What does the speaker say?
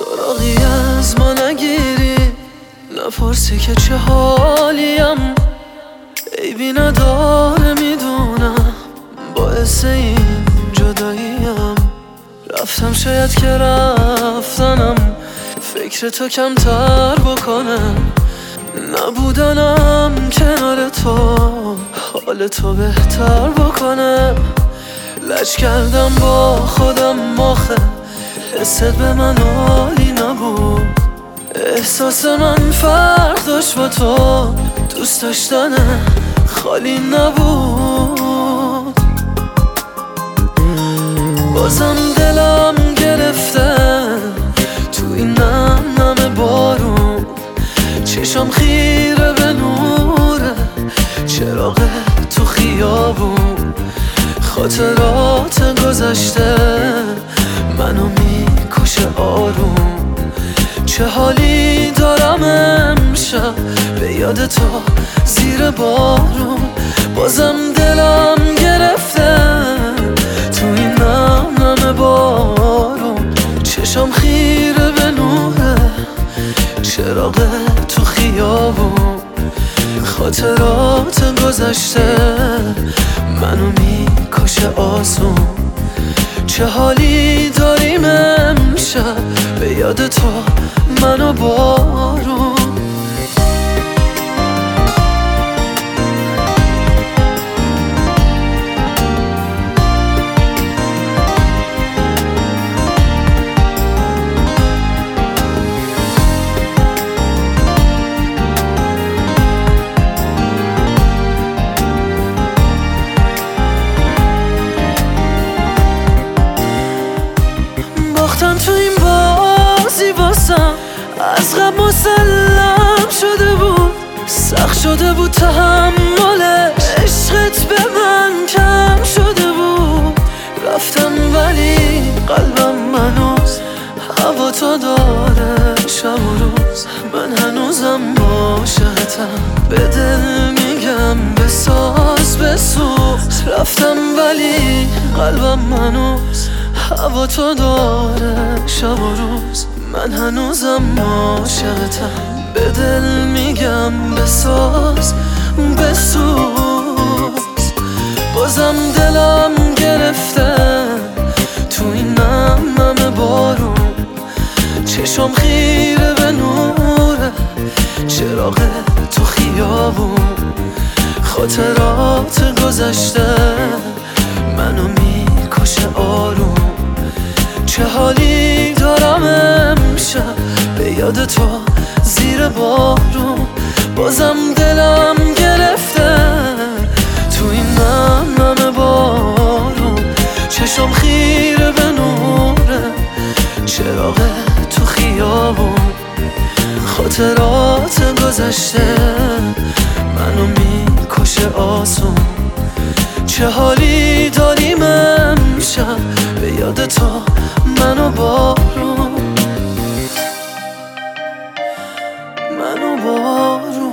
سراغی از ما نگیری، نپرسی که چه حالیم. عیبی نداره میدونم، باعث این جداییم. رفتم شاید که رفتنم فکر تو کمتر بکنم. نبودنم کنار تو حال تو بهتر بکنم. لج کردم با خودم آخه حست به من عالی نبود. احساس من فرق داشت با تو، دوست داشتن خالی نبود. بازم دلم گرفته تو این نم بارون. چشم خیره به نوره چراغ تو خیابون. خاطرات گذشته منو میکشه آروم. چه حالی دارم امشب به یاد تو زیر بارون. بازم دلم گرفته تو این نم بارون. چشم خیره به نوره چراغ تو خیابون. خاطرات گذشته منو میکشه آسون. چه حالی داریم امشب به یاد تو منو بارون. باختم تو این بازی واسم از غم مسلم شده بود. سخت شده بود تحمل عشقت به من کم شده بود. رفتم ولی قلبم هنوز هوا تو داره شب و روز. من هنوزم عاشقتم به دل میگم بساز بسوز. رفتم ولی قلبم هنوز هوا تو داره شب و روز. من هنوزم عاشقتم به دل میگم بساز بسوز. بازم دلم گرفته تو این نم بارون. چشم خیره به نوره چراغ تو خیابون. خاطرات گذشته منو میکشه آروم. چه حالی دارم امشب به یاد تو زیر بارون. بازم دلم گرفته تو این نم بارون. چشم خیره به نوره چراغ تو خیابون. خاطرات گذشته منو میکشه آسون. چه حالی داریم امشب به یاد تو منو بارون. منو بارون.